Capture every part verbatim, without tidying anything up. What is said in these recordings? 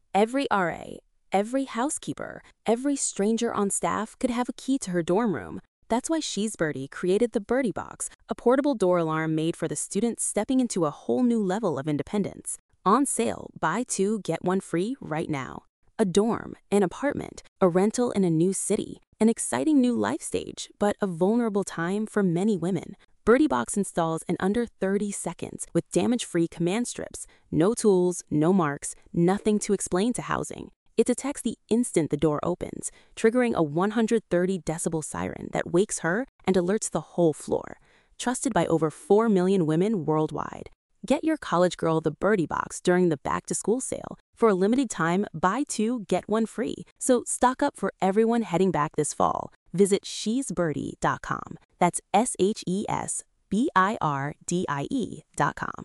Every R A, every housekeeper, every stranger on staff could have a key to her dorm room. That's why She's Birdie created the Birdie Box, a portable door alarm made for the students stepping into a whole new level of independence. On sale, buy two, get one free right now. A dorm, an apartment, a rental in a new city, an exciting new life stage, but a vulnerable time for many women. Birdie Box installs in under thirty seconds with damage-free command strips. No tools, no marks, nothing to explain to housing. It detects the instant the door opens, triggering a one hundred thirty decibel siren that wakes her and alerts the whole floor. Trusted by over four million women worldwide. Get your college girl the Birdie Box during the back-to-school sale. For a limited time, buy two, get one free. So stock up for everyone heading back this fall. Visit she's birdie dot com. That's S H E S B I R D I E dot com.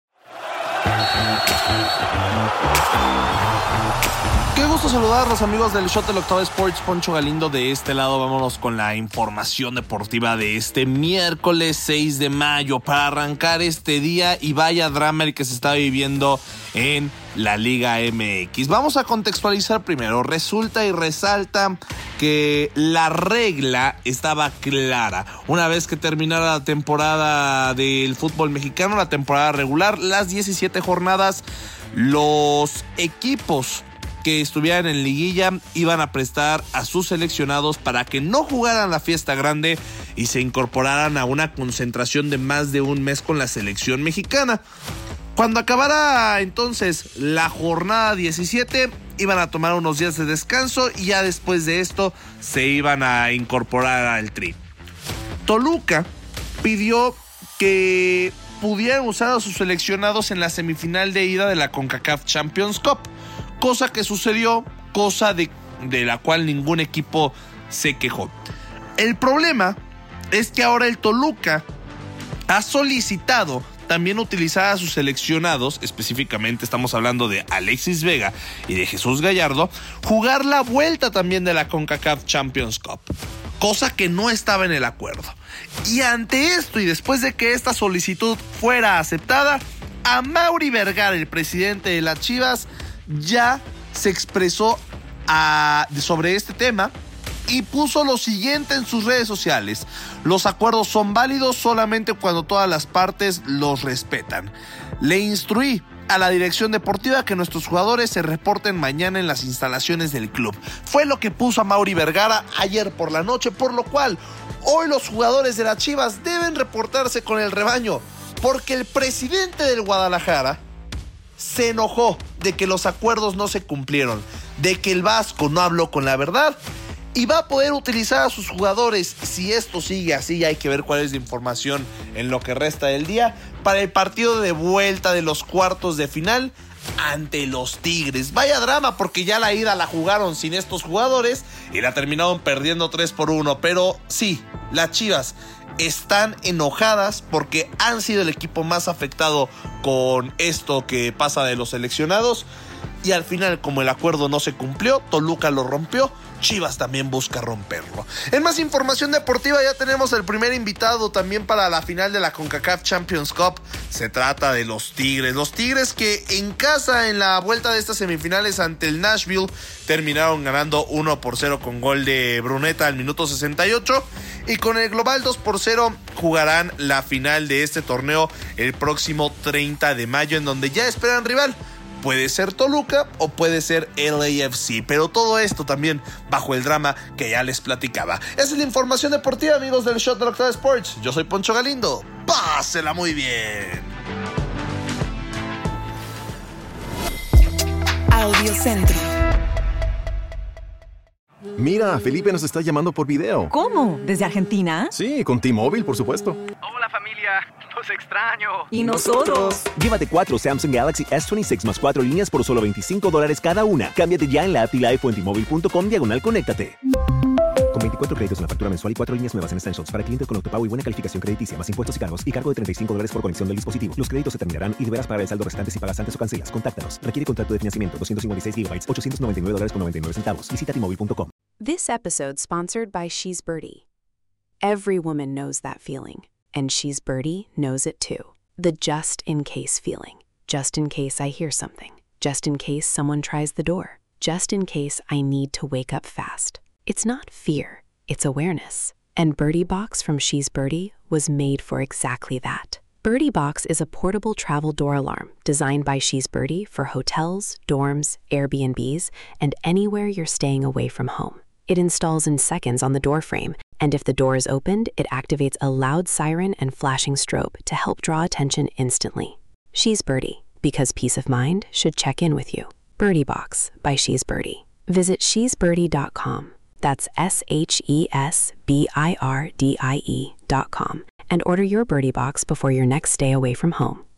Qué gusto saludarlos, amigos del Shot del Octavo Sports. Poncho Galindo de este lado. Vámonos con la información deportiva de este miércoles seis de mayo para arrancar este día, y vaya drama el que se está viviendo en la Liga M X. Vamos a contextualizar primero. Resulta y resalta que la regla estaba clara. Una vez que terminara la temporada del fútbol mexicano, la temporada regular, las diecisiete jornadas, los equipos que estuvieran en liguilla iban a prestar a sus seleccionados para que no jugaran la fiesta grande y se incorporaran a una concentración de más de un mes con la selección mexicana. Cuando acabara entonces la jornada diecisiete, iban a tomar unos días de descanso y ya después de esto se iban a incorporar al Tri. Toluca pidió que pudieran usar a sus seleccionados en la semifinal de ida de la CONCACAF Champions Cup, cosa que sucedió, cosa de, de la cual ningún equipo se quejó. El problema es que ahora el Toluca ha solicitado también utilizar a sus seleccionados, específicamente estamos hablando de Alexis Vega y de Jesús Gallardo, jugar la vuelta también de la CONCACAF Champions Cup, cosa que no estaba en el acuerdo. Y ante esto, y después de que esta solicitud fuera aceptada, Amaury Vergara, el presidente de las Chivas, ya se expresó a, sobre este tema y puso lo siguiente en sus redes sociales: los acuerdos son válidos solamente cuando todas las partes los respetan. Le instruí a la dirección deportiva que nuestros jugadores se reporten mañana en las instalaciones del club. Fue lo que puso Amaury Vergara ayer por la noche, por lo cual hoy los jugadores de las Chivas deben reportarse con el rebaño, porque el presidente del Guadalajara se enojó de que los acuerdos no se cumplieron, de que el Vasco no habló con la verdad, y va a poder utilizar a sus jugadores, si esto sigue así, hay que ver cuál es la información en lo que resta del día, para el partido de vuelta de los cuartos de final ante los Tigres. Vaya drama, porque ya la ida la jugaron sin estos jugadores y la terminaron perdiendo tres por uno, pero sí, las Chivas están enojadas porque han sido el equipo más afectado con esto que pasa de los seleccionados, y al final, como el acuerdo no se cumplió, Toluca lo rompió, Chivas también busca romperlo. En más información deportiva, ya tenemos el primer invitado también para la final de la CONCACAF Champions Cup. Se trata de los Tigres. Los Tigres que en casa, en la vuelta de estas semifinales ante el Nashville, terminaron ganando uno por cero con gol de Bruneta al minuto sesenta y ocho. Y con el global dos por cero jugarán la final de este torneo el próximo treinta de mayo, en donde ya esperan rival. Puede ser Toluca o puede ser L A F C, pero todo esto también bajo el drama que ya les platicaba. Esa es la información deportiva, amigos del Shot del Octavo Sports. Yo soy Poncho Galindo. Pásela muy bien. Audio Centro. Mira, Felipe nos está llamando por video. ¿Cómo? ¿Desde Argentina? Sí, con T-Mobile, por supuesto. Hola familia, los extraño. ¿Y nosotros? Llévate cuatro Samsung Galaxy S veintiséis más cuatro líneas por solo veinticinco dólares cada una. Cámbiate ya en la app T-Life o en T-Mobile punto com diagonal conéctate. Con veinticuatro créditos en la factura mensual y cuatro líneas nuevas en Essentials para clientes con autopago y buena calificación crediticia, más impuestos y cargos, y cargo de treinta y cinco dólares por conexión del dispositivo. Los créditos se terminarán y deberás pagar el saldo restante si pagas antes o cancelas. Contáctanos. Requiere contrato de financiamiento. doscientos cincuenta y seis gigabytes, ochocientos noventa y nueve dólares con noventa y nueve centavos. Visita T Mobile punto com. This episode sponsored by She's Birdie. Every woman knows that feeling, and She's Birdie knows it too. The just in case feeling. Just in case I hear something. just in case someone tries the door, just in case I need to wake up fast. It's not fear, it's awareness. And Birdie Box from She's Birdie was made for exactly that. Birdie Box is a portable travel door alarm designed by She's Birdie for hotels, dorms, Airbnbs, and anywhere you're staying away from home. It installs in seconds on the door frame, and if the door is opened, it activates a loud siren and flashing strobe to help draw attention instantly. She's Birdie, because peace of mind should check in with you. Birdie Box by She's Birdie. Visit she's birdie dot com. That's S H E S B I R D I E dot com, and order your Birdie Box before your next stay away from home.